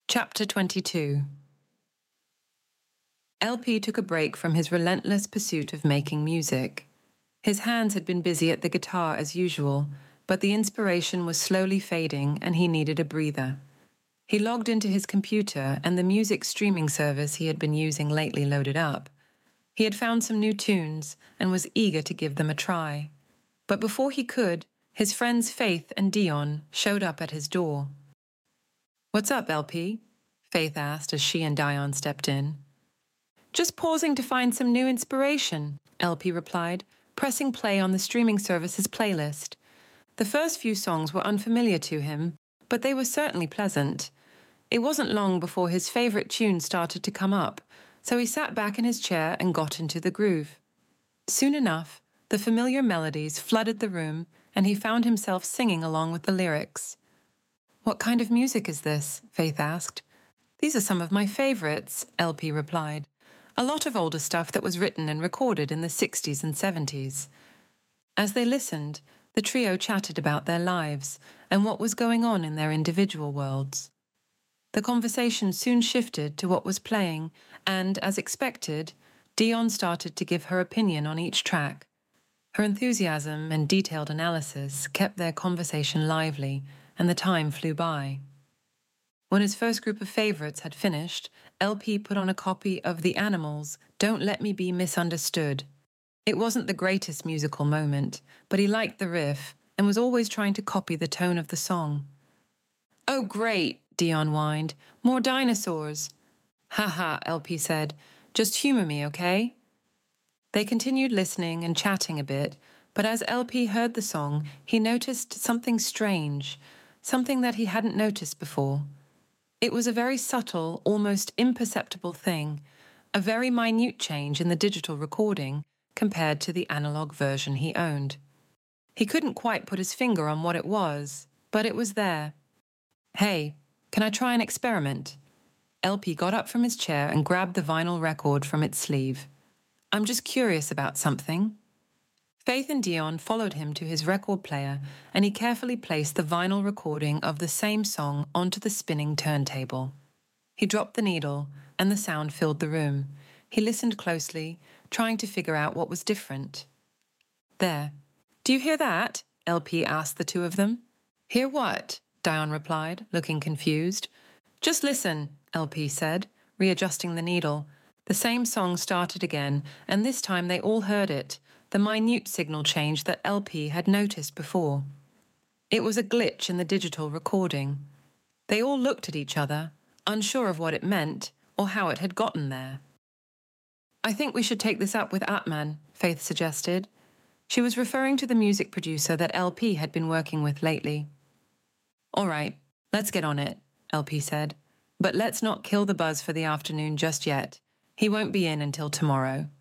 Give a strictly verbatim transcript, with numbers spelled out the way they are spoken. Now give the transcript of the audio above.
Chapter twenty-two. L P took a break from his relentless pursuit of making music. His hands had been busy at the guitar as usual, but the inspiration was slowly fading and he needed a breather. He logged into his computer and the music streaming service he had been using lately loaded up. He had found some new tunes and was eager to give them a try. But before he could, his friends Faith and Dion showed up at his door. "What's up, L P?" Faith asked as she and Dion stepped in. "Just pausing to find some new inspiration," L P replied, pressing play on the streaming service's playlist. The first few songs were unfamiliar to him, but they were certainly pleasant. It wasn't long before his favorite tune started to come up, so he sat back in his chair and got into the groove. Soon enough, the familiar melodies flooded the room, and he found himself singing along with the lyrics. "What kind of music is this?" Faith asked. "These are some of my favorites," L P replied. "A lot of older stuff that was written and recorded in the sixties and seventies. As they listened, the trio chatted about their lives and what was going on in their individual worlds. The conversation soon shifted to what was playing, and, as expected, Dion started to give her opinion on each track. Her enthusiasm and detailed analysis kept their conversation lively, and the time flew by. When his first group of favorites had finished, L P put on a copy of The Animals' "Don't Let Me Be Misunderstood." It wasn't the greatest musical moment, but he liked the riff and was always trying to copy the tone of the song. "Oh, great," Dion whined. "More dinosaurs." "Haha," L P said. "Just humor me, okay?" They continued listening and chatting a bit, but as L P heard the song, he noticed something strange, something that he hadn't noticed before. It was a very subtle, almost imperceptible thing, a very minute change in the digital recording compared to the analog version he owned. He couldn't quite put his finger on what it was, but it was there. "Hey, can I try an experiment?" L P got up from his chair and grabbed the vinyl record from its sleeve. "I'm just curious about something." Faith and Dion followed him to his record player, and he carefully placed the vinyl recording of the same song onto the spinning turntable. He dropped the needle, and the sound filled the room. He listened closely, trying to figure out what was different. "There. Do you hear that?" L P asked the two of them. "Hear what?" Dion replied, looking confused. "Just listen," L P said, readjusting the needle. The same song started again, and this time they all heard it, the minute signal change that L P had noticed before. It was a glitch in the digital recording. They all looked at each other, unsure of what it meant or how it had gotten there. "I think we should take this up with Atman," Faith suggested. She was referring to the music producer that L P had been working with lately. "All right, let's get on it," L P said. "But let's not kill the buzz for the afternoon just yet. He won't be in until tomorrow."